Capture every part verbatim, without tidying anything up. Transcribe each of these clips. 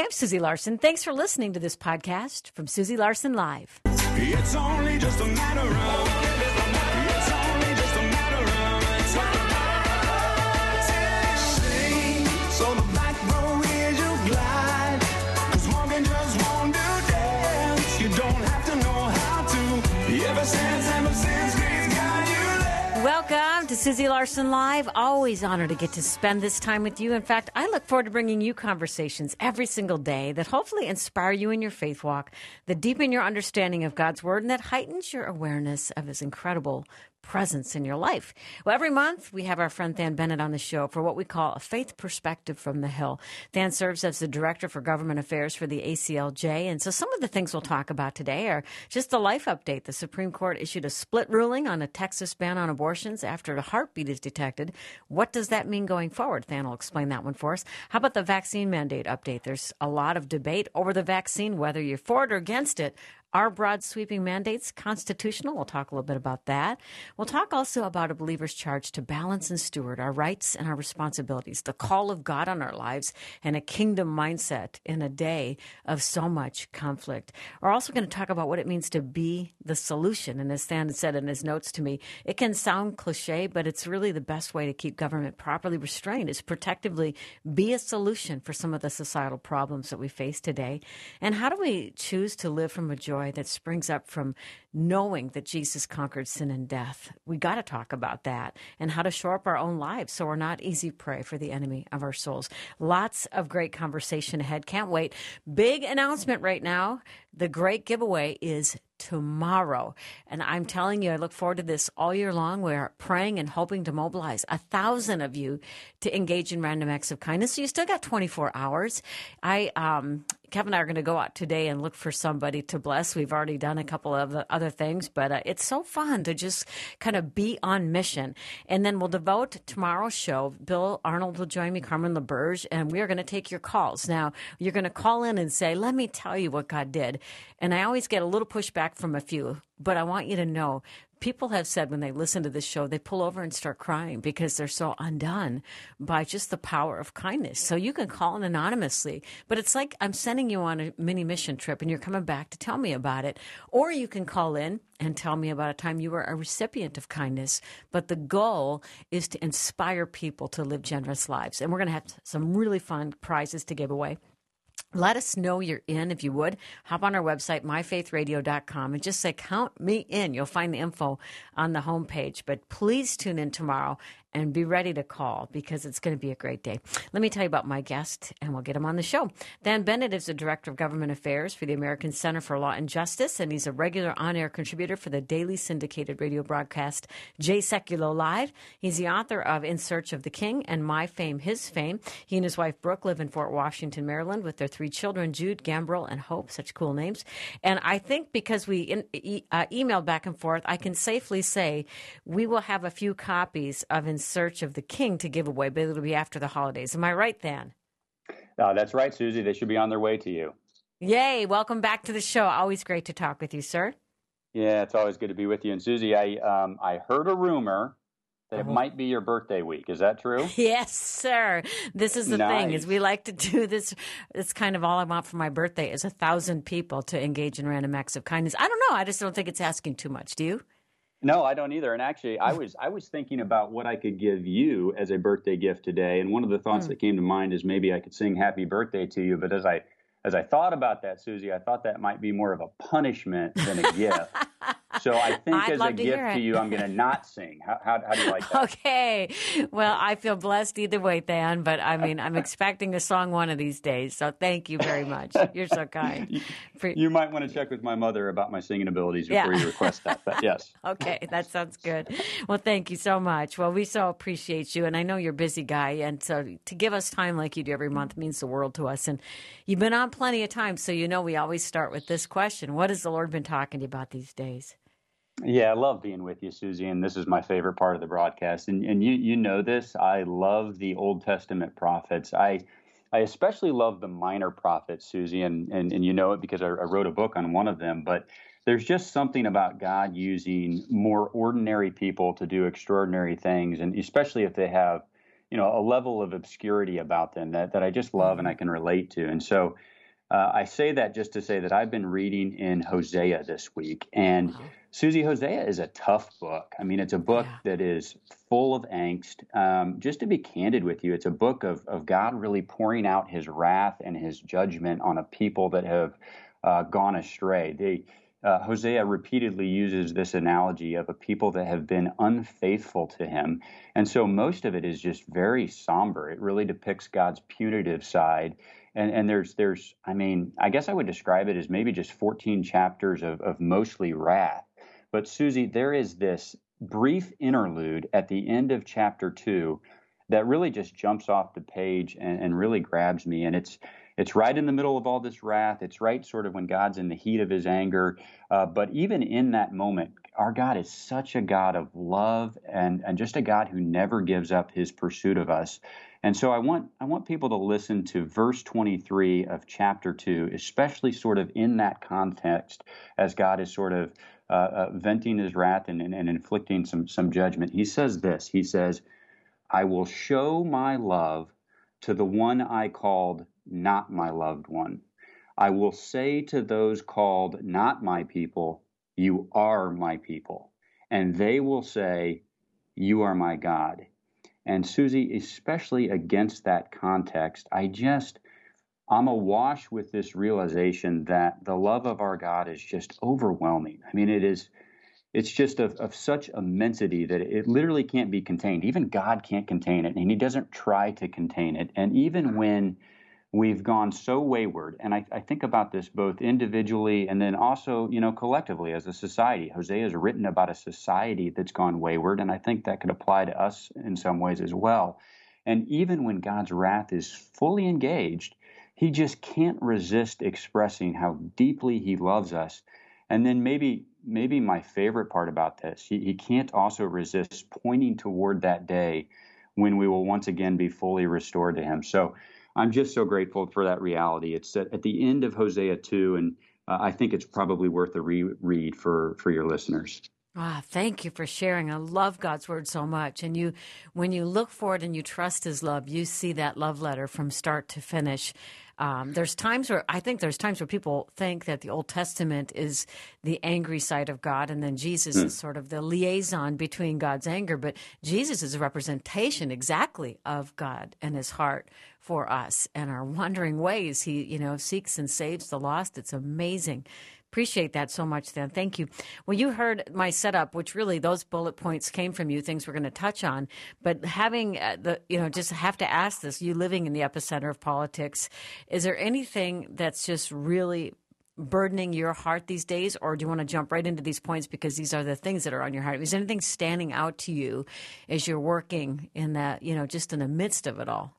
Hi, I'm Susie Larson. Thanks for listening to this podcast from Susie Larson Live. It's only just a matter of, it's only just a matter of, sing, so the back row is your glide, 'cause walking just won't do dance, you don't have to know how to, ever since, ever since we've got you there. Welcome to Susie Larson Live. Always honored to get to spend this time with you. In fact, I look forward to bringing you conversations every single day that hopefully inspire you in your faith walk, that deepen your understanding of God's Word, and that heightens your awareness of His incredible presence in your life. Well, every month we have our friend Than Bennett on the show for what we call a faith perspective from the Hill. Than serves as the Director for Government Affairs for the A C L J, and so some of the things we'll talk about today are just a life update. The Supreme Court issued a split ruling on a Texas ban on abortions after a heartbeat is detected. What does that mean going forward? Than will explain that one for us. How about the vaccine mandate update? There's a lot of debate over the vaccine, whether you're for it or against it. Are broad sweeping mandates constitutional? We'll talk a little bit about that. We'll talk also about a believer's charge to balance and steward our rights and our responsibilities, the call of God on our lives, and a kingdom mindset in a day of so much conflict. We're also going to talk about what it means to be the solution. And as Than said in his notes to me, it can sound cliche, but it's really the best way to keep government properly restrained is protectively be a solution for some of the societal problems that we face today. And how do we choose to live from a joy that springs up from knowing that Jesus conquered sin and death? We got to talk about that and how to shore up our own lives so we're not easy prey for the enemy of our souls. Lots of great conversation ahead. Can't wait. Big announcement right now. The great giveaway is tomorrow. And I'm telling you, I look forward to this all year long. We're praying and hoping to mobilize a thousand of you to engage in random acts of kindness. So you still got twenty-four hours. I, um, Kevin and I are going to go out today and look for somebody to bless. We've already done a couple of other things, but uh, it's so fun to just kind of be on mission. And then we'll devote tomorrow's show. Bill Arnold will join me, Carmen LaBerge, and we are going to take your calls. Now, you're going to call in and say, let me tell you what God did. And I always get a little pushback from a few, but I want you to know, people have said when they listen to this show, they pull over and start crying because they're so undone by just the power of kindness. So you can call in anonymously, but it's like I'm sending you on a mini mission trip and you're coming back to tell me about it. Or you can call in and tell me about a time you were a recipient of kindness. But the goal is to inspire people to live generous lives. And we're going to have some really fun prizes to give away. Let us know you're in, if you would. Hop on our website, my faith radio dot com, and just say, count me in. You'll find the info on the homepage. But please tune in tomorrow and be ready to call because it's going to be a great day. Let me tell you about my guest, and we'll get him on the show. Than Bennett is the Director of Government Affairs for the American Center for Law and Justice, and he's a regular on-air contributor for the daily syndicated radio broadcast Jay Sekulow Live. He's the author of In Search of the King and My Fame, His Fame. He and his wife, Brooke, live in Fort Washington, Maryland, with their three children, Jude, Gambrel, and Hope. Such cool names. And I think because we in, e- uh, emailed back and forth, I can safely say we will have a few copies of In Search of the King to give away, but it'll be after the holidays. Am I right, Than? Uh, that's right, Susie. They should be on their way to you. Yay. Welcome back to the show. Always great to talk with you, sir. Yeah, it's always good to be with you. And Susie, I um, I heard a rumor that Uh-huh. it might be your birthday week. Is that true? Yes, sir. This is the Nice. thing, is we like to do this. It's kind of all I want for my birthday is a thousand people to engage in random acts of kindness. I don't know. I just don't think it's asking too much. Do you? No, I don't either. And actually, I was I was thinking about what I could give you as a birthday gift today. And one of the thoughts Mm. that came to mind is maybe I could sing happy birthday to you. But as I as I thought about that, Susie, I thought that might be more of a punishment than a gift. So I think I'd as love a to gift hear it. to you, I'm going to not sing. How, how, how do you like that? Okay. Well, I feel blessed either way, Than, but I mean, I'm expecting a song one of these days. So thank you very much. You're so kind. You, For- you might want to check with my mother about my singing abilities before Yeah. you request that. But yes. Okay, that sounds good. Well, thank you so much. Well, we so appreciate you, and I know you're a busy guy, and so to give us time like you do every month means the world to us. And you've been on plenty of times, so you know we always start with this question. What has the Lord been talking to you about these days? Yeah, I love being with you, Susie, and this is my favorite part of the broadcast. And and you you know this. I love the Old Testament prophets. I I especially love the minor prophets, Susie, and and, and you know it because I, I wrote a book on one of them. But there's just something about God using more ordinary people to do extraordinary things, and especially if they have you know, a level of obscurity about them that, that I just love and I can relate to. And so uh, I say that just to say that I've been reading in Hosea this week. And Wow. Susie, Hosea is a tough book. I mean, it's a book Yeah. that is full of angst. Um, just to be candid with you, it's a book of, of God really pouring out his wrath and his judgment on a people that have uh, gone astray. They, uh, Hosea repeatedly uses this analogy of a people that have been unfaithful to him. And so most of it is just very somber. It really depicts God's punitive side. And, and there's, there's, I mean, I guess I would describe it as maybe just fourteen chapters of, of mostly wrath. But Susie, there is this brief interlude at the end of chapter two that really just jumps off the page and, and really grabs me. And it's it's right in the middle of all this wrath. It's right sort of when God's in the heat of his anger. Uh, but even in that moment, our God is such a God of love and, and just a God who never gives up his pursuit of us. And so I want I want people to listen to verse twenty-three of chapter two, especially sort of in that context as God is sort of uh, uh, venting his wrath and, and, and inflicting some, some judgment. He says this, he says, I will show my love to the one I called not my loved one. I will say to those called not my people, you are my people. And they will say, you are my God. And Susie, especially against that context, I just, I'm awash with this realization that the love of our God is just overwhelming. I mean, it is, it's just of, of such immensity that it literally can't be contained. Even God can't contain it, and he doesn't try to contain it. And even when we've gone so wayward, and I, I think about this both individually and then also, you know, collectively as a society. Hosea has written about a society that's gone wayward, and I think that could apply to us in some ways as well. And even when God's wrath is fully engaged, he just can't resist expressing how deeply he loves us. And then maybe maybe my favorite part about this, he, he can't also resist pointing toward that day when we will once again be fully restored to him. So I'm just so grateful for that reality. It's at, at the end of Hosea two, and uh, I think it's probably worth a reread for, for your listeners. Ah, thank you for sharing. I love God's word so much. And you, when you look for it and you trust his love, you see that love letter from start to finish. Um, there's times where I think there's times where people think that the Old Testament is the angry side of God, and then Jesus mm. is sort of the liaison between God's anger. But Jesus is a representation exactly of God and his heart for us and our wandering ways. He, you know, seeks and saves the lost. It's amazing. Appreciate that so much, Dan. Thank you. Well, you heard my setup, which really those bullet points came from you, things we're going to touch on. But having uh, the, you know, just have to ask this, you living in the epicenter of politics, is there anything that's just really burdening your heart these days, or do you want to jump right into these points because these are the things that are on your heart? Is anything standing out to you as you're working in that, you know, just in the midst of it all?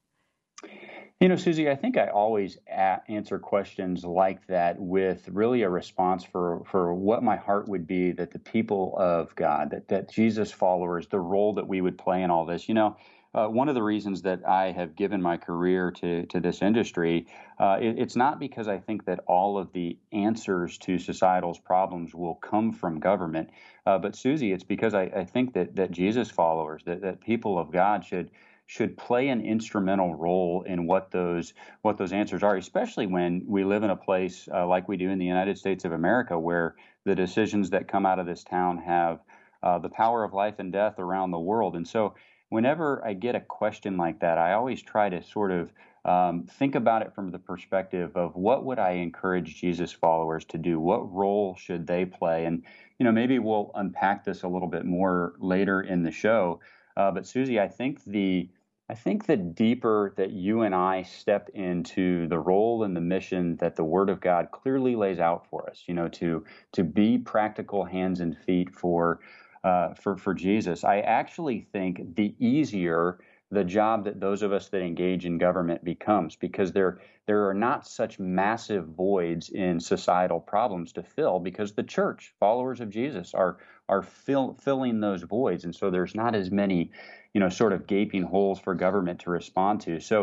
You know, Susie, I think I always a- answer questions like that with really a response for, for what my heart would be that the people of God, that, that Jesus followers, the role that we would play in all this. You know, uh, one of the reasons that I have given my career to, to this industry, uh, it, it's not because I think that all of the answers to societal's problems will come from government. Uh, but Susie, it's because I, I think that, that Jesus followers, that, that people of God should should play an instrumental role in what those what those answers are, especially when we live in a place uh, like we do in the United States of America, where the decisions that come out of this town have uh, the power of life and death around the world. And so whenever I get a question like that, I always try to sort of um, think about it from the perspective of what would I encourage Jesus followers to do? What role should they play? And, you know, maybe we'll unpack this a little bit more later in the show. Uh, but Susie, I think the I think the deeper that you and I step into the role and the mission that the Word of God clearly lays out for us, you know, to to be practical hands and feet for uh, for for Jesus, I actually think the easier the job that those of us that engage in government becomes, because there there are not such massive voids in societal problems to fill, because the church, followers of Jesus, are are fill, filling those voids, and so there's not as many, you know, sort of gaping holes for government to respond to. So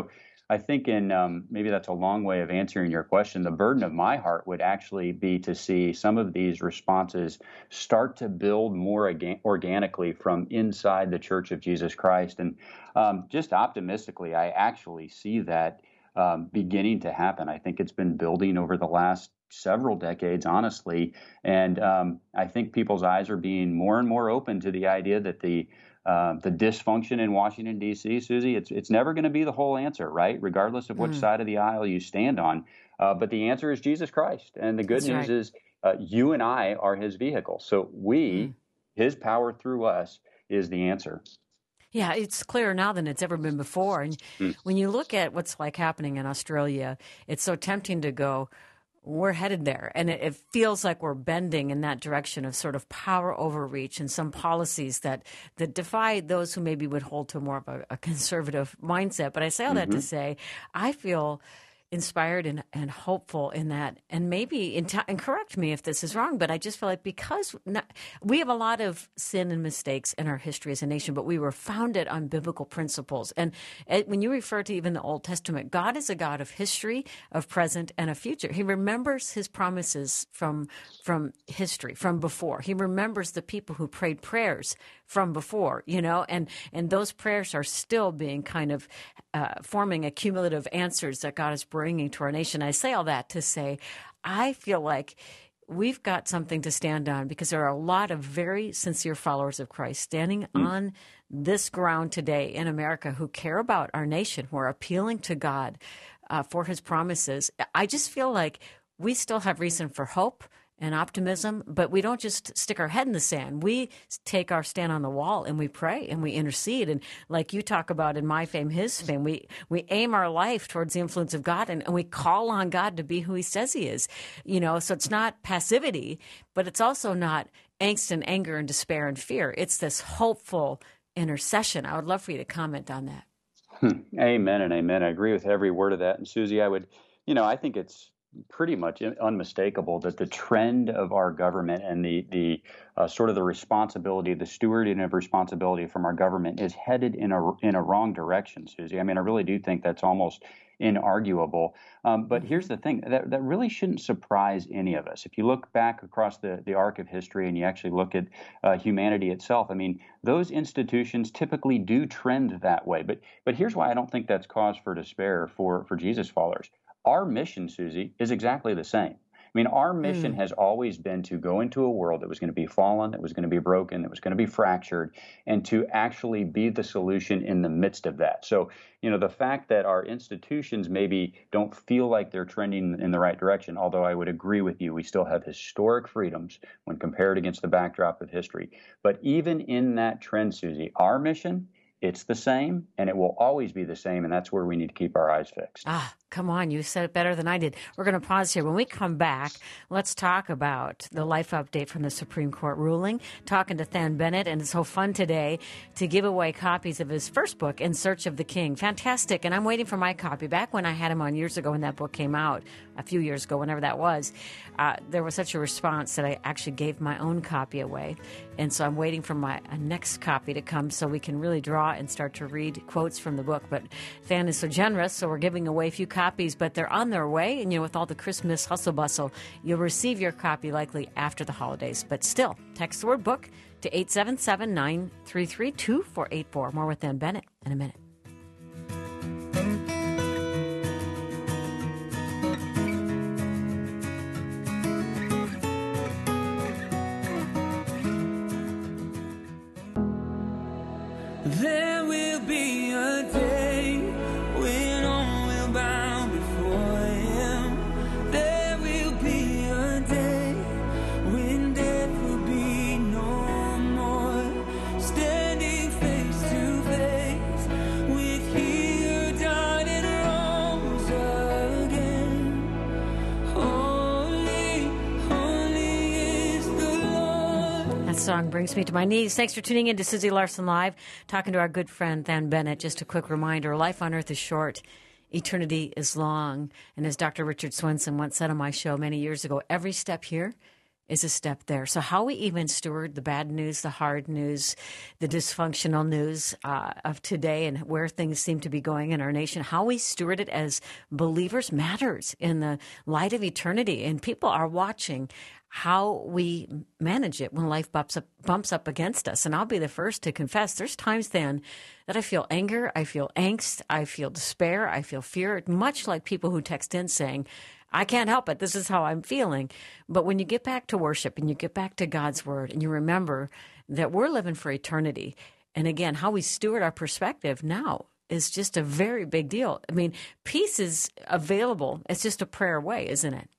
I think in um, maybe that's a long way of answering your question. The burden of my heart would actually be to see some of these responses start to build more organ- organically from inside the Church of Jesus Christ. And um, just optimistically, I actually see that um, beginning to happen. I think it's been building over the last several decades, honestly. And um, I think people's eyes are being more and more open to the idea that the uh, the dysfunction in Washington, D C, Susie, it's it's never going to be the whole answer, right? Regardless of which mm. side of the aisle you stand on. Uh, but the answer is Jesus Christ. And the good That's news right. is uh, you and I are his vehicle. So we, mm. his power through us is the answer. Yeah, it's clearer now than it's ever been before. And mm. when you look at what's like happening in Australia, it's so tempting to go, we're headed there. And it, it feels like we're bending in that direction of sort of power overreach and some policies that, that defy those who maybe would hold to more of a, a conservative mindset. But I say all mm-hmm. that to say, I feel inspired and, and hopeful in that. And maybe, in t- and correct me if this is wrong, but I just feel like because not, we have a lot of sin and mistakes in our history as a nation, but we were founded on biblical principles. And it, when you refer to even the Old Testament, God is a God of history, of present, and of future. He remembers his promises from, from history, from before. He remembers the people who prayed prayers from before, you know, and, and those prayers are still being kind of uh, forming a cumulative answers that God is bringing to our nation. I say all that to say, I feel like we've got something to stand on because there are a lot of very sincere followers of Christ standing mm. on this ground today in America who care about our nation, who are appealing to God uh, for his promises. I just feel like we still have reason for hope and optimism, but we don't just stick our head in the sand. We take our stand on the wall and we pray and we intercede. And like you talk about in My Fame, His Fame, we, we aim our life towards the influence of God and, and we call on God to be who he says he is. You know, so it's not passivity, but it's also not angst and anger and despair and fear. It's this hopeful intercession. I would love for you to comment on that. Hmm. Amen and amen. I agree with every word of that. And Susie, I would, you know, I think it's pretty much unmistakable that the trend of our government and the the uh, sort of the responsibility, the stewarding of responsibility from our government is headed in a in a wrong direction, Susie. I mean, I really do think that's almost inarguable. Um, but here's the thing, that, that really shouldn't surprise any of us. If you look back across the, the arc of history and you actually look at uh, humanity itself, I mean, those institutions typically do trend that way. But but here's why I don't think that's cause for despair for, for Jesus followers. Our mission, Susie, is exactly the same. I mean, our mission mm. has always been to go into a world that was going to be fallen, that was going to be broken, that was going to be fractured, and to actually be the solution in the midst of that. So, you know, the fact that our institutions maybe don't feel like they're trending in the right direction, although I would agree with you, we still have historic freedoms when compared against the backdrop of history. But even in that trend, Susie, our mission, it's the same, and it will always be the same, and that's where we need to keep our eyes fixed. Ah, come on. You said it better than I did. We're going to pause here. When we come back, let's talk about the life update from the Supreme Court ruling, talking to Than Bennett, and it's so fun today to give away copies of his first book, In Search of the King. Fantastic, and I'm waiting for my copy. Back when I had him on years ago when that book came out, a few years ago, whenever that was, uh, there was such a response that I actually gave my own copy away, and so I'm waiting for my a next copy to come so we can really draw and start to read quotes from the book. But Than is so generous, so we're giving away a few copies, but they're on their way. And, you know, with all the Christmas hustle bustle, you'll receive your copy likely after the holidays. But still, text the word book to eight seven seven, nine three three, two four eight four. More with Than Bennett in a minute. There will be a day when all will bow before him. There will be a day when death will be no more. Standing face to face with he who died and rose again. Holy, holy is the Lord. That song brings me to my knees. Thanks for tuning in to Susie Larson Live, talking to our good friend Than Bennett. Just a quick reminder, life on earth is short, eternity is long. And as Doctor Richard Swenson once said on my show many years ago, every step here is a step there. So how we even steward the bad news, the hard news, the dysfunctional news uh, of today and where things seem to be going in our nation, how we steward it as believers matters in the light of eternity. And people are watching how we manage it when life bumps up, bumps up against us. And I'll be the first to confess, there's times then that I feel anger, I feel angst, I feel despair, I feel fear, much like people who text in saying, I can't help it. This is how I'm feeling. But when you get back to worship and you get back to God's word and you remember that we're living for eternity, and again, how we steward our perspective now is just a very big deal. I mean, peace is available. It's just a prayer away, isn't it?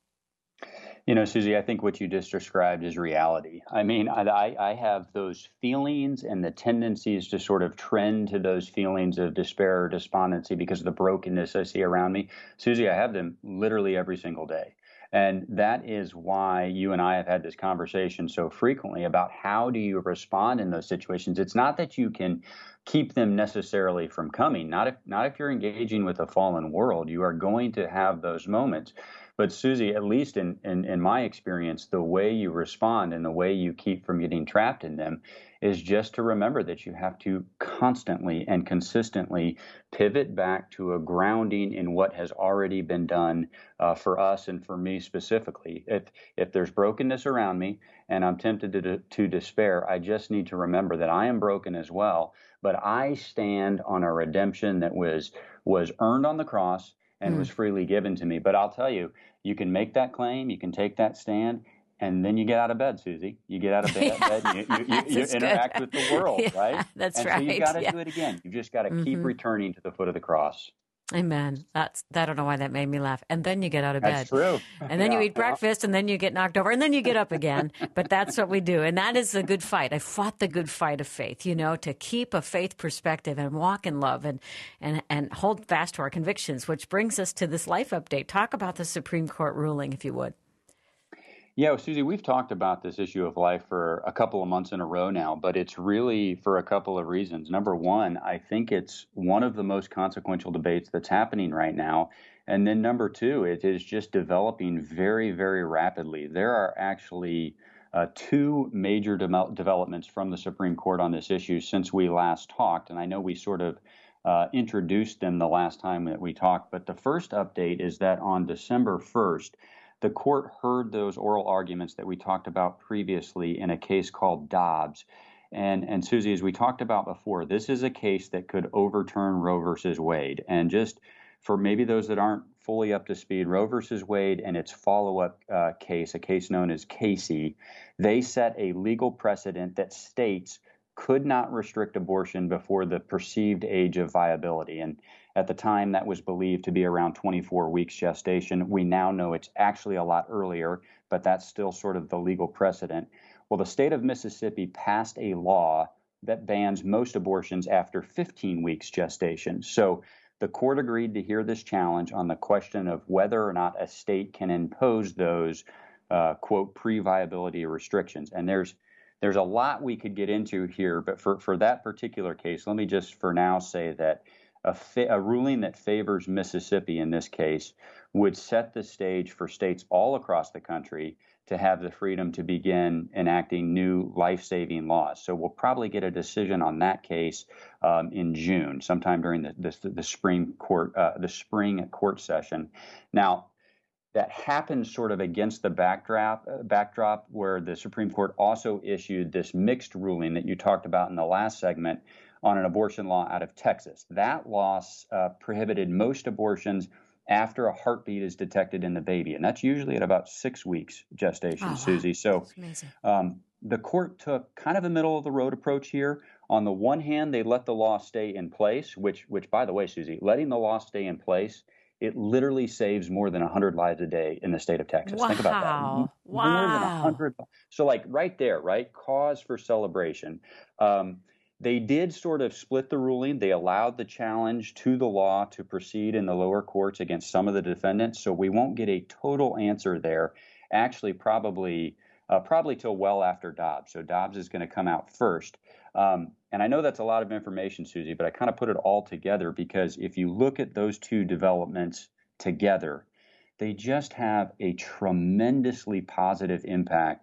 You know, Susie, I think what you just described is reality. I mean, I, I have those feelings and the tendencies to sort of trend to those feelings of despair or despondency because of the brokenness I see around me. Susie, I have them literally every single day. And that is why you and I have had this conversation so frequently about how do you respond in those situations. It's not that you can keep them necessarily from coming. Not if, not if you're engaging with a fallen world. You are going to have those moments. But Susie, at least in, in, in my experience, the way you respond and the way you keep from getting trapped in them is just to remember that you have to constantly and consistently pivot back to a grounding in what has already been done uh, for us and for me specifically. If if there's brokenness around me and I'm tempted to, to despair, I just need to remember that I am broken as well, but I stand on a redemption that was was earned on the cross and mm. was freely given to me. But I'll tell you, you can make that claim, you can take that stand, and then you get out of bed, Susie. You get out of bed, yeah, bed and you, you, you, you interact with the world, yeah, right? That's and right. So you've got to yeah. do it again. You've just got to mm-hmm. keep returning to the foot of the cross. Amen. That's, I don't know why that made me laugh. And then you get out of bed. That's true. And then yeah, you eat breakfast, and then you get knocked over, and then you get up again. But that's what we do. And that is a good fight. I fought the good fight of faith, you know, to keep a faith perspective and walk in love and, and, and hold fast to our convictions, which brings us to this life update. Talk about the Supreme Court ruling, if you would. Yeah, well, Susie, we've talked about this issue of life for a couple of months in a row now, but it's really for a couple of reasons. Number one, I think it's one of the most consequential debates that's happening right now. And then number two, it is just developing very, very rapidly. There are actually uh, two major de- developments from the Supreme Court on this issue since we last talked. And I know we sort of uh, introduced them the last time that we talked. But the first update is that on December first, the court heard those oral arguments that we talked about previously in a case called Dobbs. And, and Susie, as we talked about before, this is a case that could overturn Roe versus Wade. And just for maybe those that aren't fully up to speed, Roe versus Wade and its follow-up uh, case, a case known as Casey, they set a legal precedent that states could not restrict abortion before the perceived age of viability. And at the time, that was believed to be around twenty-four weeks gestation. We now know it's actually a lot earlier, but that's still sort of the legal precedent. Well, the state of Mississippi passed a law that bans most abortions after fifteen weeks gestation. So the court agreed to hear this challenge on the question of whether or not a state can impose those, uh, quote, pre-viability restrictions. And there's there's a lot we could get into here, but for, for that particular case, let me just for now say that A, fa- a ruling that favors Mississippi in this case would set the stage for states all across the country to have the freedom to begin enacting new life-saving laws. So we'll probably get a decision on that case um, in June, sometime during the the, the spring court uh, the spring court session. Now, that happens sort of against the backdrop uh, backdrop where the Supreme Court also issued this mixed ruling that you talked about in the last segment on an abortion law out of Texas. That law uh, prohibited most abortions after a heartbeat is detected in the baby, and that's usually at about six weeks gestation, oh, wow. Susie. So um, the court took kind of a middle-of-the-road approach here. On the one hand, they let the law stay in place, which, which, by the way, Susie, letting the law stay in place, it literally saves more than one hundred lives a day in the state of Texas. Wow. Think about that. Wow. More than one hundred. So like right there, right? Cause for celebration. Um, They did sort of split the ruling. They allowed the challenge to the law to proceed in the lower courts against some of the defendants. So we won't get a total answer there. Actually, probably uh, probably till well after Dobbs. So Dobbs is going to come out first. Um, and I know that's a lot of information, Susie, but I kind of put it all together because if you look at those two developments together, they just have a tremendously positive impact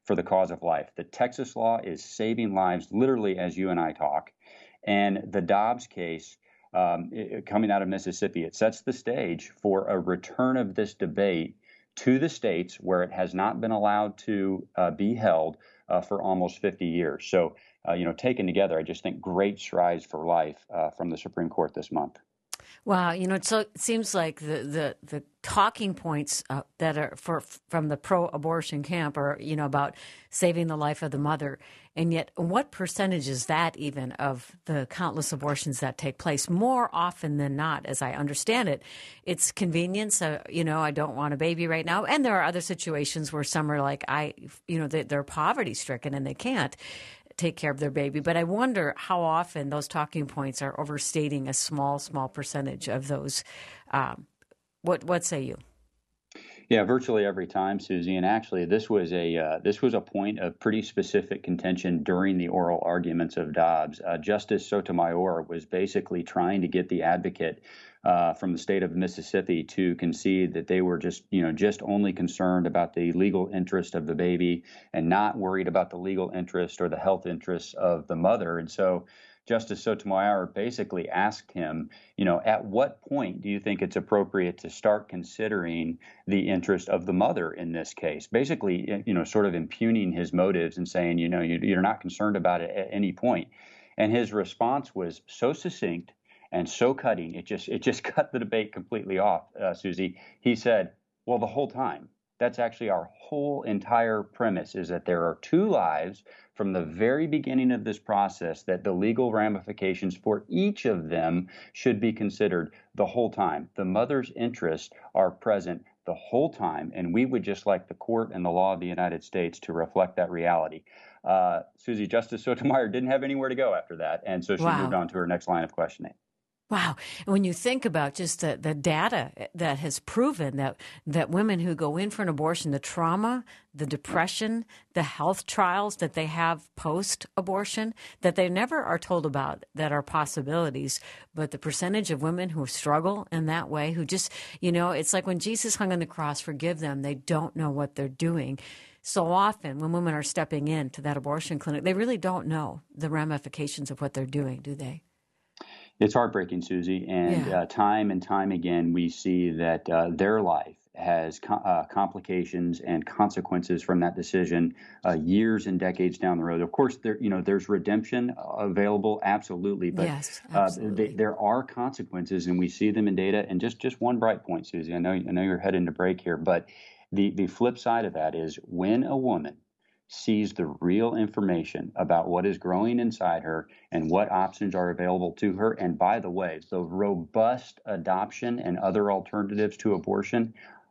for the cause of life. The Texas law is saving lives literally as you and I talk. And the Dobbs case um, it, coming out of Mississippi, it sets the stage for a return of this debate to the states where it has not been allowed to uh, be held uh, for almost fifty years. So, uh, you know, taken together, I just think great strides for life uh, from the Supreme Court this month. Wow, you know, so it seems like the the, the talking points uh, that are for from the pro-abortion camp are, you know, about saving the life of the mother, and yet what percentage is that even of the countless abortions that take place? More often than not, as I understand it, it's convenience. Uh, you know, I don't want a baby right now, and there are other situations where some are like, I, you know, they, they're poverty-stricken and they can't take care of their baby. But I wonder how often those talking points are overstating a small, small percentage of those. Um, what what say you? Yeah, virtually every time, Susie. And actually, this was a uh, this was a point of pretty specific contention during the oral arguments of Dobbs. Uh, Justice Sotomayor was basically trying to get the advocate uh, from the state of Mississippi to concede that they were just, you know, just only concerned about the legal interest of the baby and not worried about the legal interest or the health interests of the mother. And so Justice Sotomayor basically asked him, you know, at what point do you think it's appropriate to start considering the interest of the mother in this case? Basically, you know, sort of impugning his motives and saying, you know, you're not concerned about it at any point. And his response was so succinct and so cutting, it just it just cut the debate completely off, uh, Susie. He said, well, the whole time. That's actually our whole entire premise, is that there are two lives from the very beginning of this process, that the legal ramifications for each of them should be considered the whole time. The mother's interests are present the whole time, and we would just like the court and the law of the United States to reflect that reality. Uh, Susie, Justice Sotomayor didn't have anywhere to go after that, and so she Wow. moved on to her next line of questioning. Wow. And when you think about just the, the data that has proven that, that women who go in for an abortion, the trauma, the depression, the health trials that they have post-abortion, that they never are told about, that are possibilities, but the percentage of women who struggle in that way, who just, you know, it's like when Jesus hung on the cross, forgive them, they don't know what they're doing. So often when women are stepping into that abortion clinic, they really don't know the ramifications of what they're doing, do they? It's heartbreaking, Susie, and Yeah. uh, time and time again, we see that uh, their life has co- uh, complications and consequences from that decision uh, years and decades down the road. Of course, there you know there's redemption available, absolutely, but Yes, uh, absolutely. they, there are consequences, and we see them in data. And just just one bright point, Susie. I know I know you're heading to break here, but the the flip side of that is when a woman sees the real information about what is growing inside her and what options are available to her. And by the way, the robust adoption and other alternatives to abortion,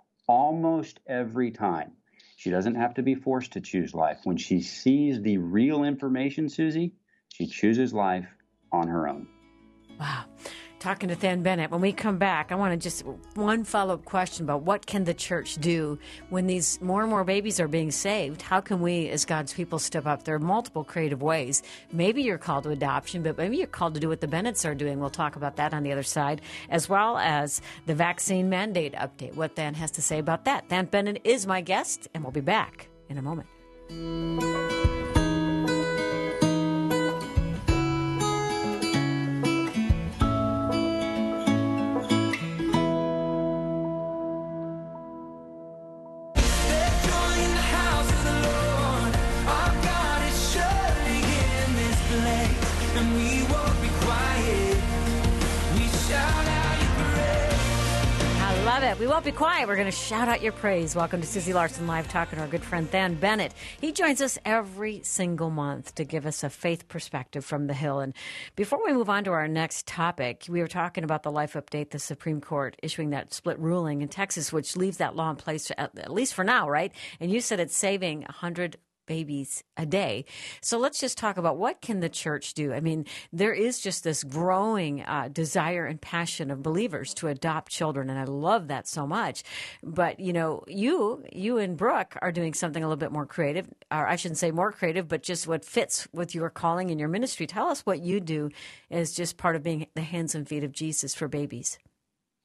almost every time, she doesn't have to be forced to choose life. When she sees the real information, Susie, she chooses life on her own. Wow. Talking to Than Bennett. When we come back, I want to just one follow-up question about what can the church do when these more and more babies are being saved? How can we as God's people step up? There are multiple creative ways. Maybe you're called to adoption, but maybe you're called to do what the Bennetts are doing. We'll talk about that on the other side, as well as the vaccine mandate update, what Than has to say about that. Than Bennett is my guest, and we'll be back in a moment. We won't be quiet. We're going to shout out your praise. Welcome to Susie Larson Live, talking to our good friend Than Bennett. He joins us every single month to give us a faith perspective from the Hill. And before we move on to our next topic, we were talking about the life update, the Supreme Court issuing that split ruling in Texas, which leaves that law in place at, at least for now, right? And you said it's saving one hundred babies a day. So let's just talk about what can the church do? I mean, there is just this growing uh, desire and passion of believers to adopt children, and I love that so much. But, you know, you you and Brooke are doing something a little bit more creative, or I shouldn't say more creative, but just what fits with your calling and your ministry. Tell us what you do as just part of being the hands and feet of Jesus for babies.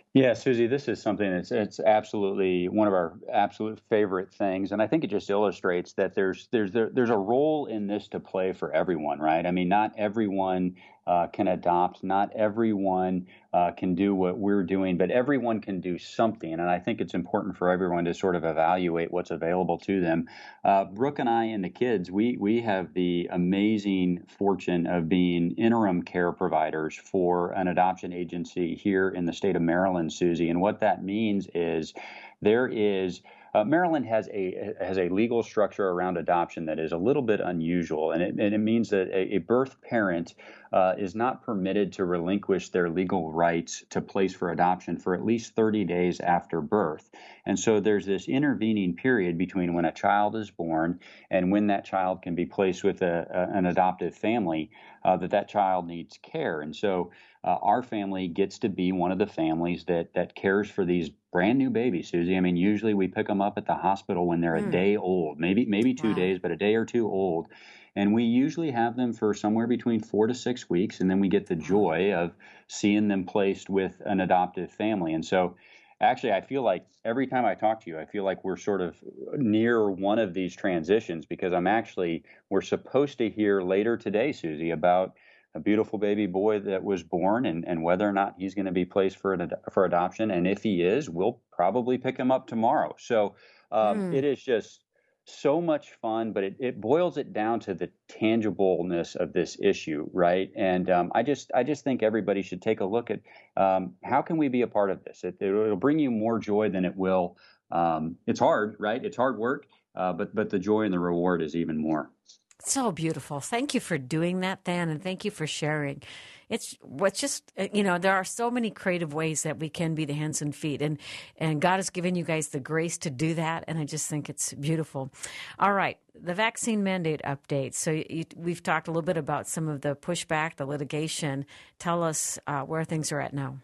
Yeah, Susie, this is something that's it's absolutely one of our absolute favorite things, and I think it just illustrates that there's there's there, there's a role in this to play for everyone, right? I mean, not everyone uh, can adopt, not everyone uh, can do what we're doing, but everyone can do something, and I think it's important for everyone to sort of evaluate what's available to them. Uh, Brooke and I and the kids, we we have the amazing fortune of being interim care providers for an adoption agency here in the state of Maryland, Susie. And what that means is there is uh, Maryland has a has a legal structure around adoption that is a little bit unusual, and it, and it means that a, a birth parent uh, is not permitted to relinquish their legal rights to place for adoption for at least thirty days after birth. And so there's this intervening period between when a child is born and when that child can be placed with a, a, an adoptive family, uh, that that child needs care. And so uh, our family gets to be one of the families that that cares for these brand new babies, Susie. I mean, usually we pick them up at the hospital when they're mm. a day old, maybe maybe two wow. days, but a day or two old. And we usually have them for somewhere between four to six weeks, and then we get the joy of seeing them placed with an adoptive family. And so actually, I feel like every time I talk to you, I feel like we're sort of near one of these transitions, because I'm actually, we're supposed to hear later today, Susie, about a beautiful baby boy that was born and, and whether or not he's going to be placed for an, for adoption. And if he is, we'll probably pick him up tomorrow. So um, mm. it is just so much fun, but it, it boils it down to the tangibleness of this issue, right? And um, I just I just think everybody should take a look at um, how can we be a part of this. It, it'll bring you more joy than it will. Um, it's hard, right? It's hard work, uh, but but the joy and the reward is even more. So beautiful. Thank you for doing that, Dan, and thank you for sharing. It's what's just, you know, there are so many creative ways that we can be the hands and feet, and, and God has given you guys the grace to do that, and I just think it's beautiful. All right, the vaccine mandate update. So you, we've talked a little bit about some of the pushback, the litigation. Tell us uh, where things are at now.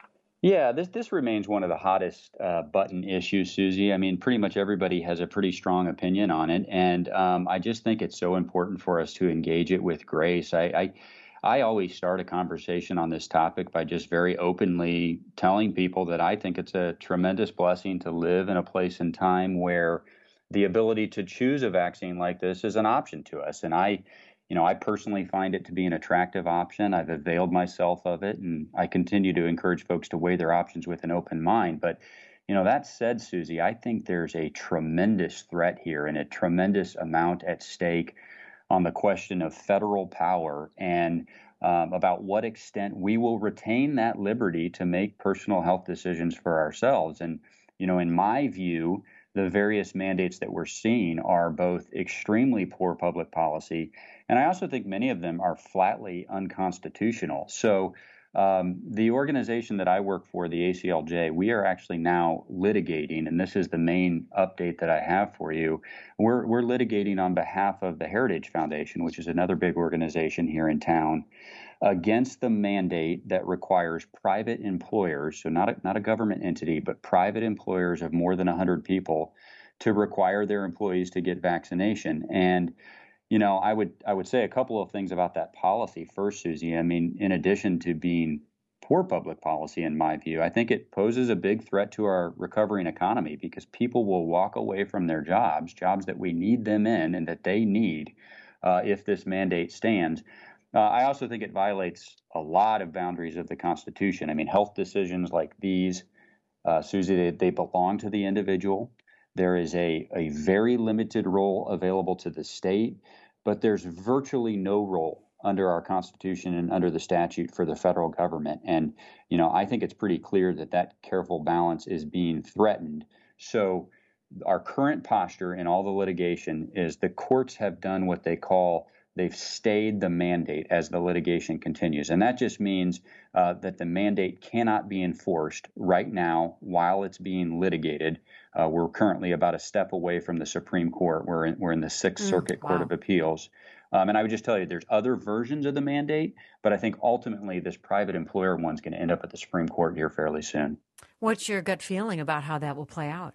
Yeah, this this remains one of the hottest uh, button issues, Susie. I mean, pretty much everybody has a pretty strong opinion on it, and um, I just think it's so important for us to engage it with grace. I, I I always start a conversation on this topic by just very openly telling people that I think it's a tremendous blessing to live in a place and time where the ability to choose a vaccine like this is an option to us, and I. You know, I personally find it to be an attractive option. I've availed myself of it, and I continue to encourage folks to weigh their options with an open mind. But, you know, that said, Susie, I think there's a tremendous threat here and a tremendous amount at stake on the question of federal power and um, about what extent we will retain that liberty to make personal health decisions for ourselves. And, you know, in my view, the various mandates that we're seeing are both extremely poor public policy, and I also think many of them are flatly unconstitutional. So um, the organization that I work for, the A C L J, we are actually now litigating, and this is the main update that I have for you. We're, we're litigating on behalf of the Heritage Foundation, which is another big organization here in town, against the mandate that requires private employers, so not a, not a government entity, but private employers of more than one hundred people to require their employees to get vaccination. And, you know, I would I would say a couple of things about that policy first, Susie. I mean, in addition to being poor public policy, in my view, I think it poses a big threat to our recovering economy because people will walk away from their jobs, jobs that we need them in and that they need uh, if this mandate stands. Uh, I also think it violates a lot of boundaries of the Constitution. I mean, health decisions like these, uh, Susie, they, they belong to the individual. There is a, a very limited role available to the state, but there's virtually no role under our Constitution and under the statute for the federal government. And, you know, I think it's pretty clear that that careful balance is being threatened. So our current posture in all the litigation is the courts have done what they call they've stayed the mandate as the litigation continues. And that just means uh, that the mandate cannot be enforced right now while it's being litigated. Uh, we're currently about a step away from the Supreme Court. We're in, we're in the Sixth mm, Circuit wow. Court of Appeals. Um, and I would just tell you, there's other versions of the mandate, but I think ultimately this private employer one's going to end up at the Supreme Court here fairly soon. What's your gut feeling about how that will play out?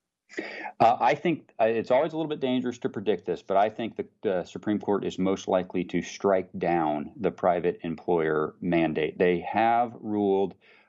Uh, I think uh, it's always a little bit dangerous to predict this, but I think the, the Supreme Court is most likely to strike down the private employer mandate. They have ruled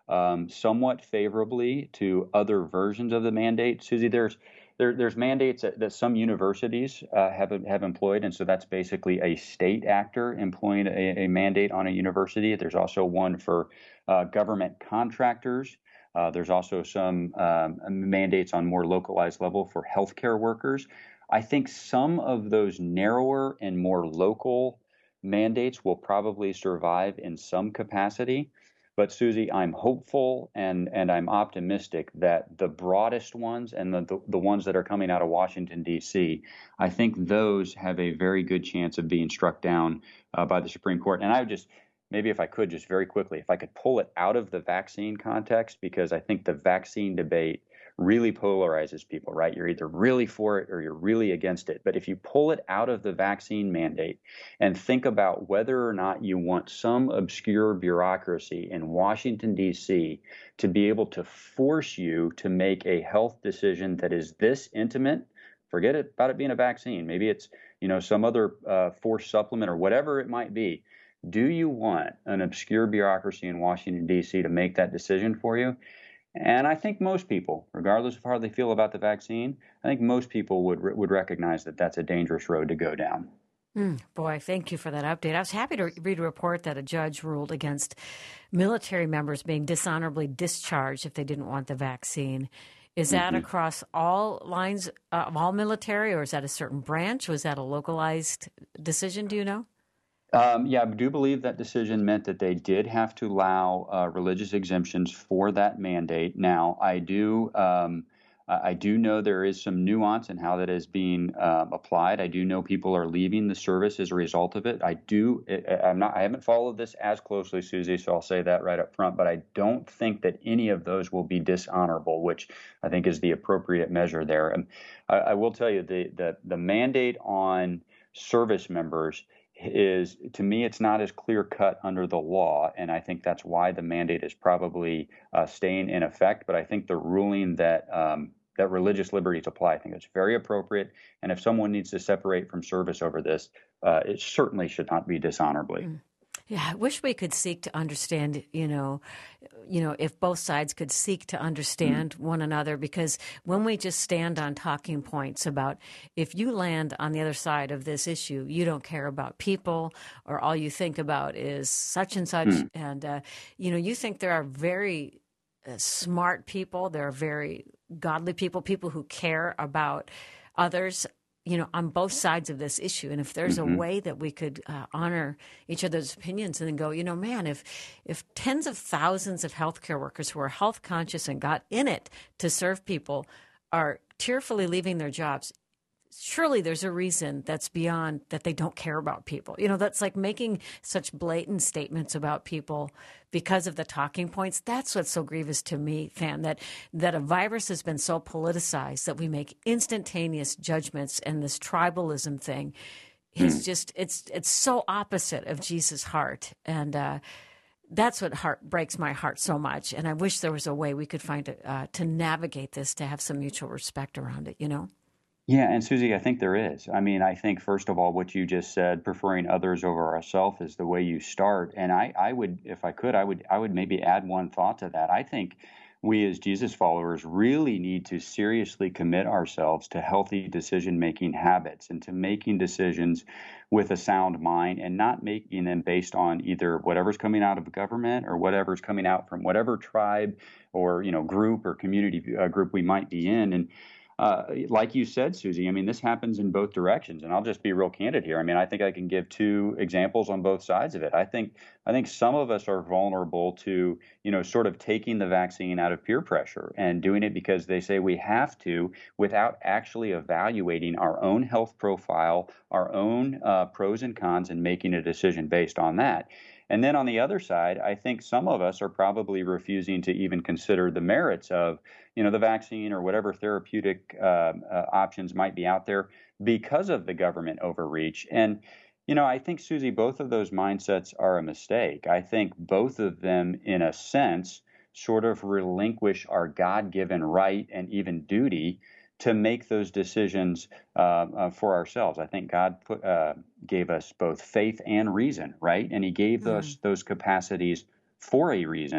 um, somewhat favorably to other versions of the mandate. Susie, there's there, there's mandates that, that some universities uh, have have employed, and so that's basically a state actor employing a, a mandate on a university. There's also one for uh, government contractors. Uh, there's also some um, mandates on more localized level for healthcare workers. I think some of those narrower and more local mandates will probably survive in some capacity. But Susie, I'm hopeful and, and I'm optimistic that the broadest ones and the, the, the ones that are coming out of Washington, D C, I think those have a very good chance of being struck down uh, by the Supreme Court. And I would just, maybe if I could just very quickly, if I could pull it out of the vaccine context, because I think the vaccine debate really polarizes people, right? You're either really for it or you're really against it. But if you pull it out of the vaccine mandate and think about whether or not you want some obscure bureaucracy in Washington, D C to be able to force you to make a health decision that is this intimate, forget it about it being a vaccine. Maybe it's, you know, some other uh, forced supplement or whatever it might be. Do you want an obscure bureaucracy in Washington, D C to make that decision for you? And I think most people, regardless of how they feel about the vaccine, I think most people would would recognize that that's a dangerous road to go down. Mm, boy, thank you for that update. I was happy to read a report that a judge ruled against military members being dishonorably discharged if they didn't want the vaccine. Is that mm-hmm. across all lines uh, of all military, or is that a certain branch? Was that a localized decision? Do you know? Um, yeah, I do believe that decision meant that they did have to allow uh, religious exemptions for that mandate. Now, I do um, I do know there is some nuance in how that is being um, applied. I do know people are leaving the service as a result of it. I do. I'm not. I haven't followed this as closely, Susie, so I'll say that right up front. But I don't think that any of those will be dishonorable, which I think is the appropriate measure there. And I, I will tell you the the the mandate on service members is, to me, it's not as clear cut under the law, and I think that's why the mandate is probably uh, staying in effect. But I think the ruling that um, that religious liberties apply, I think it's very appropriate. And if someone needs to separate from service over this, uh, it certainly should not be dishonorably. Mm. Yeah, I wish we could seek to understand, you know, you know, if both sides could seek to understand mm-hmm. one another, because when we just stand on talking points about if you land on the other side of this issue, you don't care about people, or all you think about is such and such. Mm-hmm. And, uh, you know, you think there are very uh, smart people, there are very godly people, people who care about others, you know, on both sides of this issue. And if there's mm-hmm. a way that we could uh, honor each other's opinions and then go, you know, man, if if tens of thousands of healthcare workers who are health conscious and got in it to serve people are tearfully leaving their jobs, surely there's a reason that's beyond that they don't care about people. You know, that's like making such blatant statements about people because of the talking points. That's what's so grievous to me, Fan, that that a virus has been so politicized that we make instantaneous judgments, and this tribalism thing is just, it's it's so opposite of Jesus' heart. And uh, that's what heart breaks my heart so much. And I wish there was a way we could find a, uh, to navigate this, to have some mutual respect around it, you know? Yeah, and Susie, I think there is. I mean, I think, first of all, what you just said, preferring others over ourselves, is the way you start. And I, I would, if I could, I would I would maybe add one thought to that. I think we as Jesus followers really need to seriously commit ourselves to healthy decision-making habits and to making decisions with a sound mind, and not making them based on either whatever's coming out of government or whatever's coming out from whatever tribe or, you know, group or community uh, group we might be in. And Uh, like you said, Susie, I mean, this happens in both directions, and I'll just be real candid here. I mean, I think I can give two examples on both sides of it. I think I think some of us are vulnerable to, you know, sort of taking the vaccine out of peer pressure and doing it because they say we have to, without actually evaluating our own health profile, our own uh, pros and cons, and making a decision based on that. And then on the other side, I think some of us are probably refusing to even consider the merits of, you know, the vaccine or whatever therapeutic uh, uh, options might be out there because of the government overreach. And, you know, I think, Susie, both of those mindsets are a mistake. I think both of them, in a sense, sort of relinquish our God-given right and even duty to make those decisions uh, uh, for ourselves. I think God put, uh, gave us both faith and reason, right? And he gave mm. us those capacities for a reason.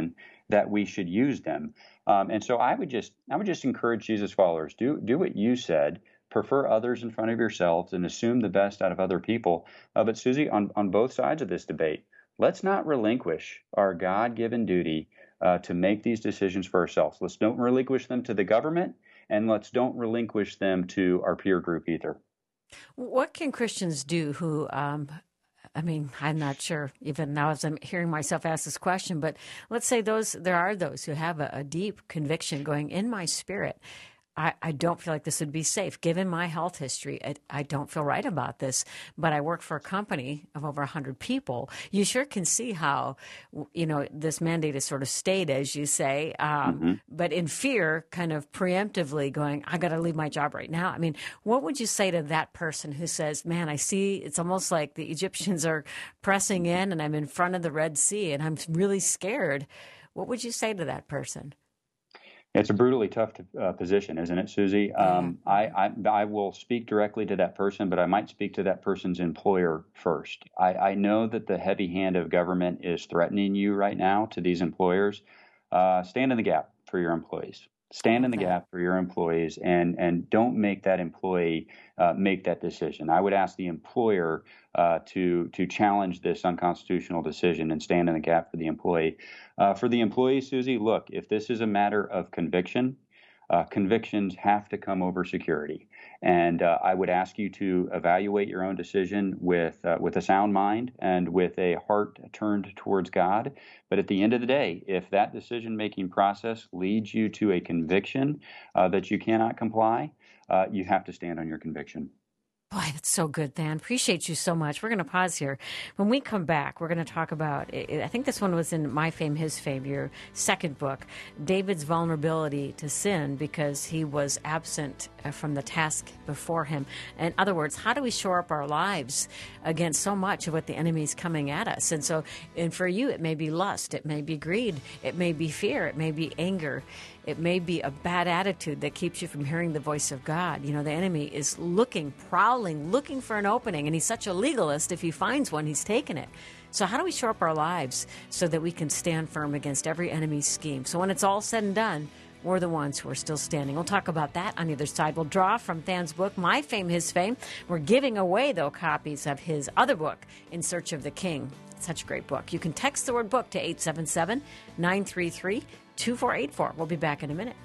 that we should use them. Um, and so I would just I would just encourage Jesus followers, do do what you said. Prefer others in front of yourselves and assume the best out of other people. Uh, but Susie, on, on both sides of this debate, let's not relinquish our God-given duty uh, to make these decisions for ourselves. Let's don't relinquish them to the government, and let's don't relinquish them to our peer group either. What can Christians do who, um, I mean, I'm not sure even now as I'm hearing myself ask this question, but let's say those there are those who have a, a deep conviction going in my spirit. I, I don't feel like this would be safe. Given my health history, I, I don't feel right about this, but I work for a company of over one hundred people. You sure can see how, you know, this mandate is sort of stayed, as you say, um, mm-hmm. but in fear, kind of preemptively going, I got to leave my job right now. I mean, what would you say to that person who says, man, I see it's almost like the Egyptians are pressing in and I'm in front of the Red Sea and I'm really scared. What would you say to that person? It's a brutally tough uh, position, isn't it, Susie? Um, I, I I will speak directly to that person, but I might speak to that person's employer first. I, I know that the heavy hand of government is threatening you right now to these employers. Uh, stand in the gap for your employees. Stand in the gap for your employees, and and don't make that employee uh, make that decision. I would ask the employer uh, to to challenge this unconstitutional decision and stand in the gap for the employee. Uh, for the employee, Susie, look, if this is a matter of conviction, uh, convictions have to come over security. And uh, I would ask you to evaluate your own decision with uh, with a sound mind and with a heart turned towards God. But at the end of the day, if that decision-making process leads you to a conviction uh, that you cannot comply, uh, you have to stand on your conviction. Boy, that's so good, Dan. Appreciate you so much. We're going to pause here. When we come back, we're going to talk about, I think this one was in My Fame, His Fame, your second book, David's vulnerability to sin because he was absent from the task before him. In other words, how do we shore up our lives against so much of what the enemy is coming at us? And so, and for you, it may be lust, it may be greed, it may be fear, it may be anger. It may be a bad attitude that keeps you from hearing the voice of God. You know, the enemy is looking, prowling, looking for an opening, and he's such a legalist. If he finds one, he's taken it. So how do we shore up our lives so that we can stand firm against every enemy's scheme? So when it's all said and done, we're the ones who are still standing. We'll talk about that on the other side. We'll draw from Than's book, My Fame, His Fame. We're giving away, though, copies of his other book, In Search of the King. Such a great book. You can text the word book to eight seven seven, nine three three, two four eight four. We'll be back in a minute.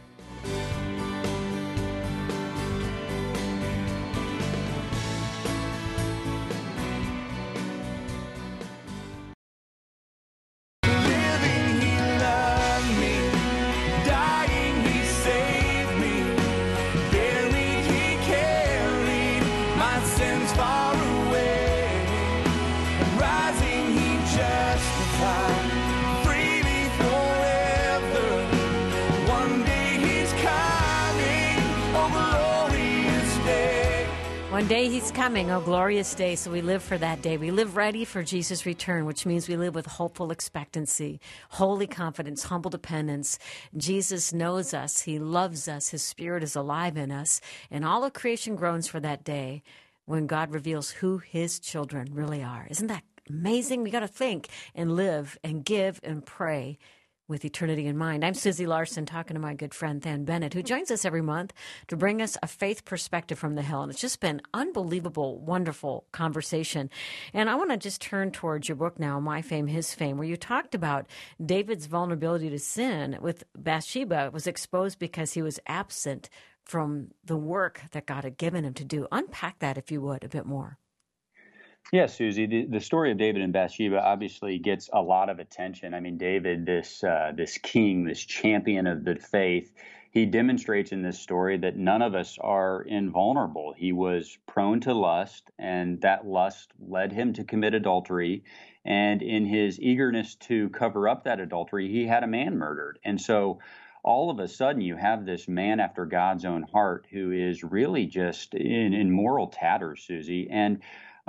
Living, he loved me. Dying, he saved me. Buried, he carried my sins far away. Rising, he justified. Freely forever. One day he's coming. Oh, glorious day. One day he's coming, oh glorious day. So we live for that day. We live ready for Jesus' return, which means we live with hopeful expectancy, holy confidence, humble dependence. Jesus knows us. He loves us. His spirit is alive in us. And all of creation groans for that day when God reveals who his children really are. Isn't that amazing? We got to think and live and give and pray with eternity in mind. I'm Susie Larson, talking to my good friend Than Bennett, who joins us every month to bring us a faith perspective from the Hill. And it's just been unbelievable, wonderful conversation. And I want to just turn towards your book now, My Fame, His Fame, where you talked about David's vulnerability to sin with Bathsheba was exposed because he was absent from the work that God had given him to do. Unpack that, if you would, a bit more. Yes, Susie. The, the story of David and Bathsheba obviously gets a lot of attention. I mean, David, this uh, this king, this champion of the faith, he demonstrates in this story that none of us are invulnerable. He was prone to lust, and that lust led him to commit adultery. And in his eagerness to cover up that adultery, he had a man murdered. And so all of a sudden you have this man after God's own heart who is really just in, in moral tatters, Susie. And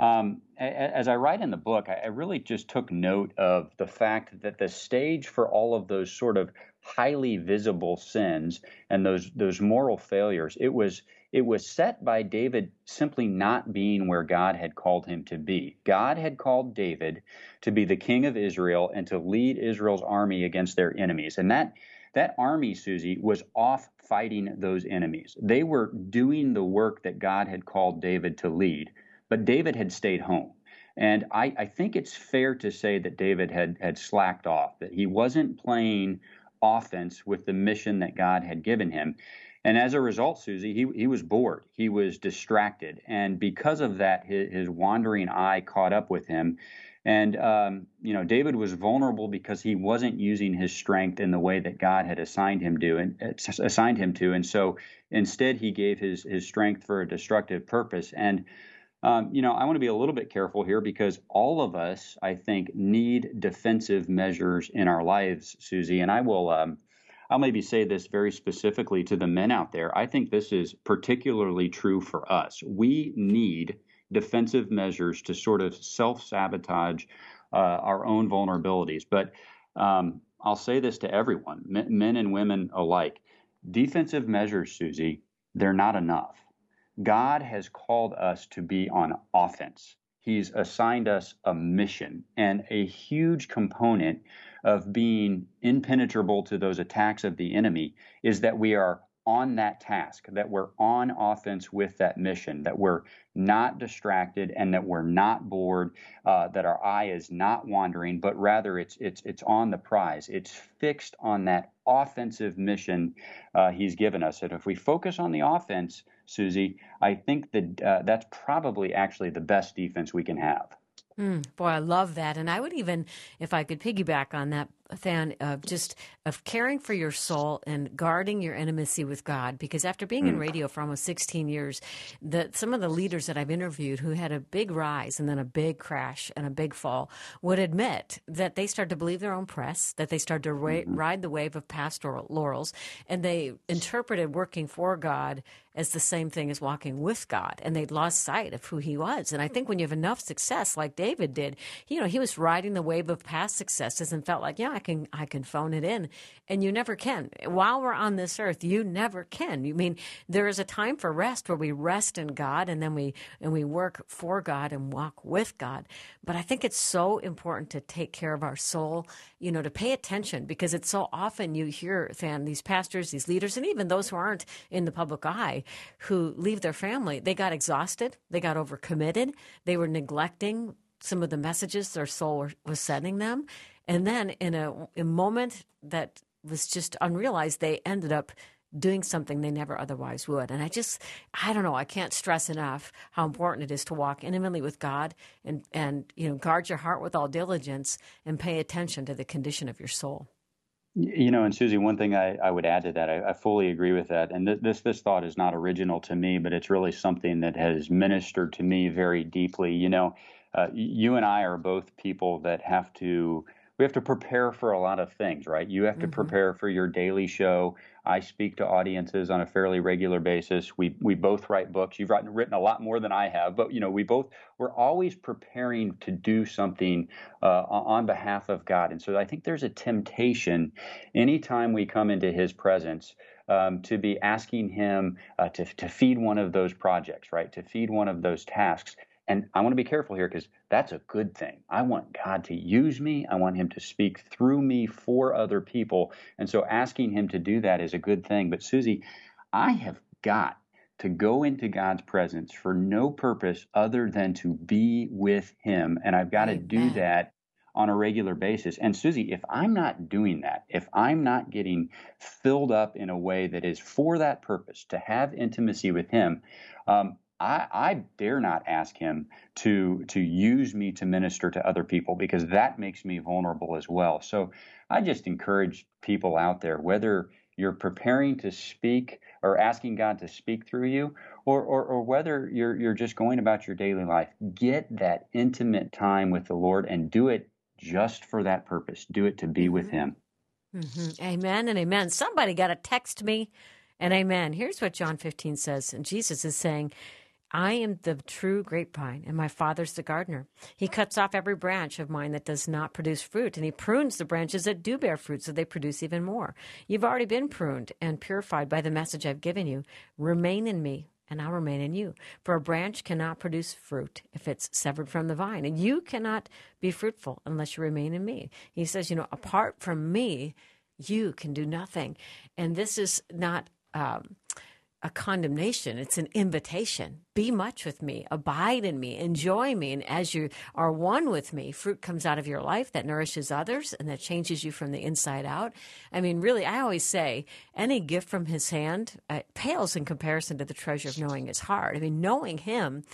Um, as I write in the book, I really just took note of the fact that the stage for all of those sort of highly visible sins and those those moral failures, it was it was set by David simply not being where God had called him to be. God had called David to be the king of Israel and to lead Israel's army against their enemies. And that that army, Susie, was off fighting those enemies. They were doing the work that God had called David to lead. But David had stayed home. And I, I think it's fair to say that David had, had slacked off, that he wasn't playing offense with the mission that God had given him. And as a result, Susie, he, he was bored. He was distracted. And because of that, his, his wandering eye caught up with him. And, um, you know, David was vulnerable because he wasn't using his strength in the way that God had assigned him to and uh, assigned him to. And so instead, he gave his, his strength for a destructive purpose. And Um, you know, I want to be a little bit careful here because all of us, I think, need defensive measures in our lives, Susie. And I will, um, I'll maybe say this very specifically to the men out there. I think this is particularly true for us. We need defensive measures to sort of self-sabotage uh, our own vulnerabilities. But um, I'll say this to everyone, men and women alike. Defensive measures, Susie, they're not enough. God has called us to be on offense. He's assigned us a mission, and a huge component of being impenetrable to those attacks of the enemy is that we are on that task, that we're on offense with that mission, that we're not distracted and that we're not bored, uh, that our eye is not wandering, but rather it's it's it's on the prize. It's fixed on that offensive mission uh, he's given us. And if we focus on the offense, Susie, I think that uh, that's probably actually the best defense we can have. Mm, boy, I love that. And I would even, if I could piggyback on that, Than, of just of caring for your soul and guarding your intimacy with God. Because after being mm. in radio for almost sixteen years, the, some of the leaders that I've interviewed who had a big rise and then a big crash and a big fall would admit that they started to believe their own press, that they started to ra- mm-hmm. ride the wave of pastoral laurels, and they interpreted working for God as the same thing as walking with God, and they'd lost sight of who he was. And I think when you have enough success, like David did, you know, he was riding the wave of past successes and felt like, yeah, I can, I can phone it in, and you never can. While we're on this earth, you never can. You mean there is a time for rest where we rest in God, and then we and we work for God and walk with God. But I think it's so important to take care of our soul, you know, to pay attention, because it's so often you hear, Than, these pastors, these leaders, and even those who aren't in the public eye, who leave their family, they got exhausted, they got overcommitted, they were neglecting some of the messages their soul was sending them. And then in a, a moment that was just unrealized, they ended up doing something they never otherwise would. And I just, I don't know, I can't stress enough how important it is to walk intimately with God and, and you know, guard your heart with all diligence and pay attention to the condition of your soul. You know, and Susie, one thing I, I would add to that, I, I fully agree with that. And th- this this thought is not original to me, but it's really something that has ministered to me very deeply. You know, uh, you and I are both people that have to, we have to prepare for a lot of things, right? You have to mm-hmm. prepare for your daily show. I speak to audiences on a fairly regular basis. We we both write books. You've written, written a lot more than I have, but you know, we both, we're always preparing to do something uh, on behalf of God. And so I think there's a temptation anytime we come into his presence um, to be asking him uh, to, to feed one of those projects, right? To feed one of those tasks. And I want to be careful here because that's a good thing. I want God to use me. I want him to speak through me for other people. And so asking him to do that is a good thing. But Susie, I have got to go into God's presence for no purpose other than to be with him. And I've got to do that on a regular basis. And Susie, if I'm not doing that, if I'm not getting filled up in a way that is for that purpose, to have intimacy with him, um, I, I dare not ask him to to use me to minister to other people, because that makes me vulnerable as well. So I just encourage people out there, whether you're preparing to speak or asking God to speak through you, or, or, or whether you're you're just going about your daily life, get that intimate time with the Lord and do it just for that purpose. Do it to be with him. Mm-hmm. Amen and amen. Somebody got to text me and amen. Here's what John fifteen says, and Jesus is saying, I am the true grapevine, and my Father's the gardener. He cuts off every branch of mine that does not produce fruit, and he prunes the branches that do bear fruit so they produce even more. You've already been pruned and purified by the message I've given you. Remain in me, and I'll remain in you. For a branch cannot produce fruit if it's severed from the vine, and you cannot be fruitful unless you remain in me. He says, you know, apart from me, you can do nothing. And this is not um, a condemnation. It's an invitation. Be much with me. Abide in me. Enjoy me. And as you are one with me, fruit comes out of your life that nourishes others and that changes you from the inside out. I mean, really, I always say any gift from his hand uh, pales in comparison to the treasure of knowing his heart. I mean, knowing him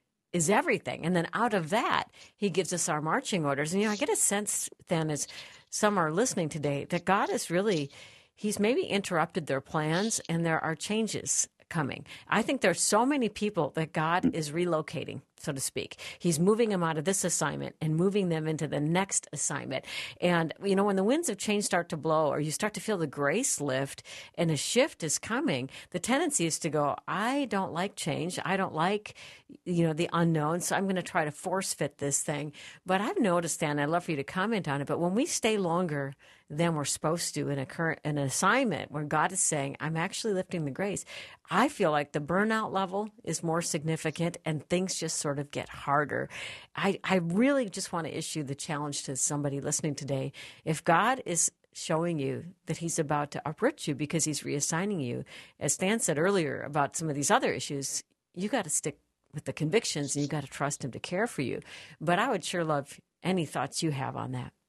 is everything. And then out of that, he gives us our marching orders. And, you know, I get a sense then as some are listening today that God is really, he's maybe interrupted their plans and there are changes coming. I think there's so many people that God is relocating, so to speak. He's moving them out of this assignment and moving them into the next assignment. And, you know, when the winds of change start to blow or you start to feel the grace lift and a shift is coming, the tendency is to go, I don't like change. I don't like, you know, the unknown. So I'm going to try to force fit this thing. But I've noticed, Dan, I'd love for you to comment on it. But when we stay longer than we're supposed to in a current, an assignment where God is saying, I'm actually lifting the grace, I feel like the burnout level is more significant and things just sort of get harder. I, I really just want to issue the challenge to somebody listening today. If God is showing you that he's about to uproot you because he's reassigning you, as Stan said earlier about some of these other issues, you got to stick with the convictions and you got to trust him to care for you. But I would sure love any thoughts you have on that.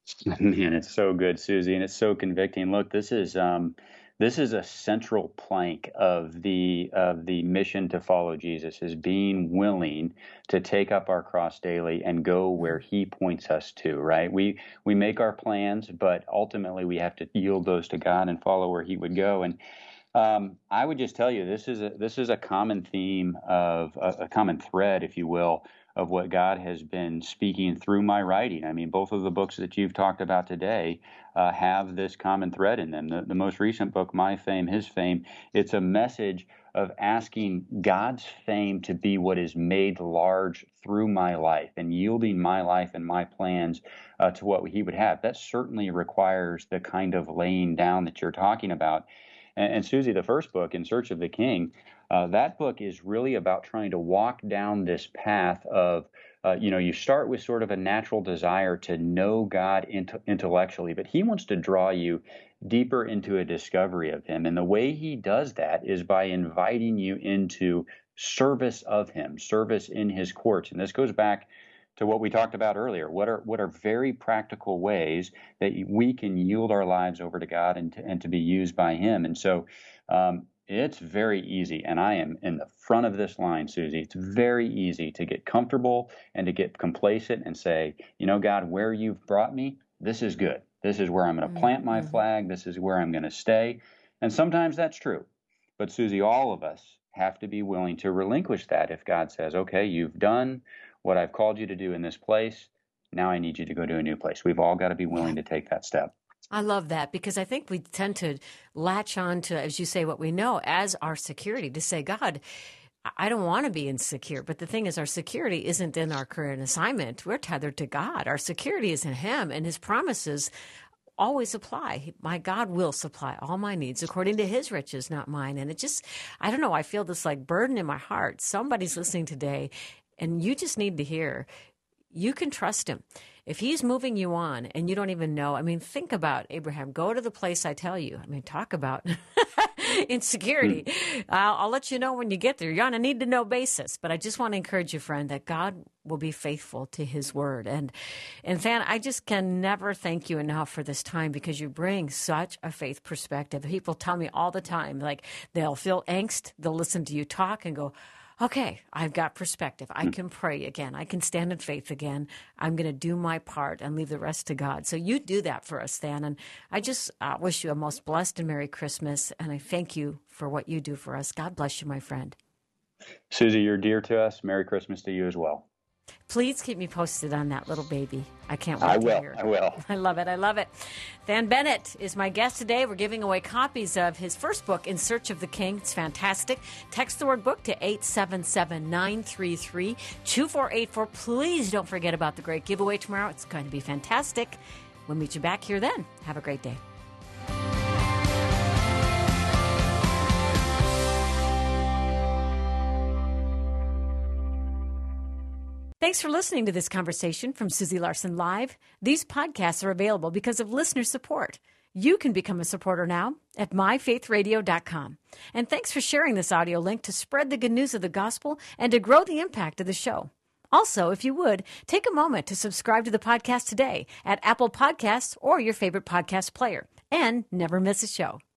Man, it's so good, Susie, and it's so convicting. Look, this is um, this is a central plank of the of the mission to follow Jesus, is being willing to take up our cross daily and go where he points us to, right? We we make our plans, but ultimately we have to yield those to God and follow where he would go. And um, I would just tell you, this is a this is a common theme of a, a common thread, if you will, of what God has been speaking through my writing. I mean, both of the books that you've talked about today uh, have this common thread in them. The, the most recent book, My Fame, His Fame, it's a message of asking God's fame to be what is made large through my life and yielding my life and my plans uh, to what he would have. That certainly requires the kind of laying down that you're talking about. And, and Susie, the first book, In Search of the King, Uh, that book is really about trying to walk down this path of, uh, you know, you start with sort of a natural desire to know God int- intellectually, but he wants to draw you deeper into a discovery of him. And the way he does that is by inviting you into service of him, service in his courts. And this goes back to what we talked about earlier. What are what are very practical ways that we can yield our lives over to God and to, and to be used by him? And so, um, it's very easy, and I am in the front of this line, Susie. It's very easy to get comfortable and to get complacent and say, you know, God, where you've brought me, this is good. This is where I'm going to plant my flag. This is where I'm going to stay. And sometimes that's true. But Susie, all of us have to be willing to relinquish that if God says, okay, you've done what I've called you to do in this place. Now I need you to go to a new place. We've all got to be willing to take that step. I love that because I think we tend to latch on to, as you say, what we know as our security, to say, God, I don't want to be insecure. But the thing is, our security isn't in our current assignment. We're tethered to God. Our security is in him, and his promises always apply. My God will supply all my needs according to his riches, not mine. And it just, I don't know, I feel this like burden in my heart. Somebody's listening today, and you just need to hear, you can trust him. If he's moving you on and you don't even know, I mean, think about Abraham. Go to the place I tell you. I mean, talk about insecurity. Mm. I'll, I'll let you know when you get there. You're on a need-to-know basis. But I just want to encourage you, friend, that God will be faithful to his word. And, and Fan, I just can never thank you enough for this time because you bring such a faith perspective. People tell me all the time, like, they'll feel angst. They'll listen to you talk and go, okay, I've got perspective. I can pray again. I can stand in faith again. I'm going to do my part and leave the rest to God. So you do that for us, Stan. And I just uh, wish you a most blessed and Merry Christmas. And I thank you for what you do for us. God bless you, my friend. Susie, you're dear to us. Merry Christmas to you as well. Please keep me posted on that little baby. I can't wait I to will. hear. I will. I love it. I love it. Van Bennett is my guest today. We're giving away copies of his first book, In Search of the King. It's fantastic. Text the word book to eight seven seven, nine three three, two four eight four. Please don't forget about the great giveaway tomorrow. It's going to be fantastic. We'll meet you back here then. Have a great day. Thanks for listening to this conversation from Susie Larson Live. These podcasts are available because of listener support. You can become a supporter now at my faith radio dot com. And thanks for sharing this audio link to spread the good news of the gospel and to grow the impact of the show. Also, if you would, take a moment to subscribe to the podcast today at Apple Podcasts or your favorite podcast player, and never miss a show.